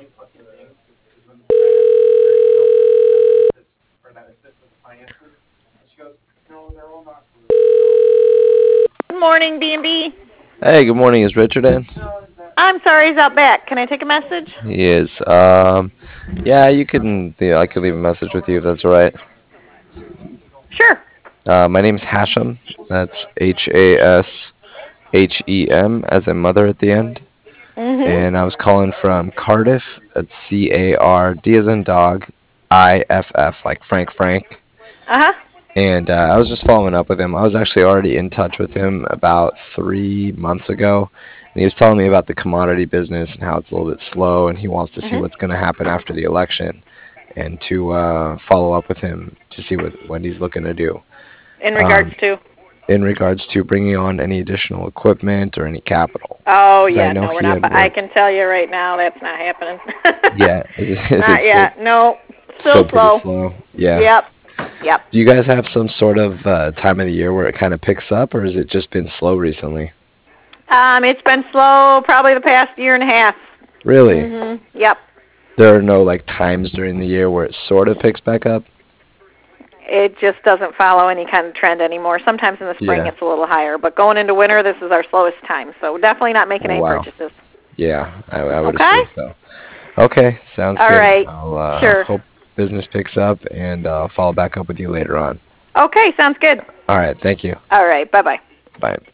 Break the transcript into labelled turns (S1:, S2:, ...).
S1: Good morning, B&B.
S2: Hey, good morning. Is Richard in?
S1: I'm sorry he's out back. Can I take a message?
S2: He is. Yeah, you can. Yeah, I could leave a message with you if that's all right.
S1: Sure.
S2: My name's Hashem. That's Hashem, as in mother at the end.
S1: Mm-hmm.
S2: And I was calling from Cardiff. That's Card, as in dog, Iff, like Frank.
S1: Uh-huh.
S2: And I was just following up with him. I was actually already in touch with him about 3 months ago. And he was telling me about the commodity business and how it's a little bit slow, and he wants to see
S1: Mm-hmm.
S2: what's going to happen after the election and to follow up with him to see what he's looking to do
S1: In regards
S2: um,
S1: to?
S2: in regards to bringing on any additional equipment or any capital.
S1: Oh,
S2: 'Cause I
S1: yeah.
S2: know
S1: No, we're
S2: he
S1: not.
S2: had
S1: I
S2: worked.
S1: can tell you right now that's not happening.
S2: Yeah, is it
S1: Not
S2: still
S1: yet. No. Still
S2: still pretty
S1: slow.
S2: slow? Yeah.
S1: Yep. Yep.
S2: Do you guys have some sort of time of the year where it kind of picks up, or has it just been slow recently?
S1: It's been slow probably the past year and a half.
S2: Really?
S1: Mm-hmm. Yep.
S2: There are no like times during the year where it sort of picks back up?
S1: It just doesn't follow any kind of trend anymore. Sometimes in the spring
S2: Yeah.
S1: it's a little higher, but going into winter, this is our slowest time. So definitely not making
S2: Oh,
S1: any
S2: wow.
S1: purchases.
S2: Yeah, I would
S1: Okay?
S2: assume so. Okay, sounds
S1: All
S2: good.
S1: right.
S2: I'll
S1: Sure.
S2: hope business picks up and I'll follow back up with you later on.
S1: Okay, sounds good.
S2: All right, thank you.
S1: All right. Bye-bye.
S2: Bye.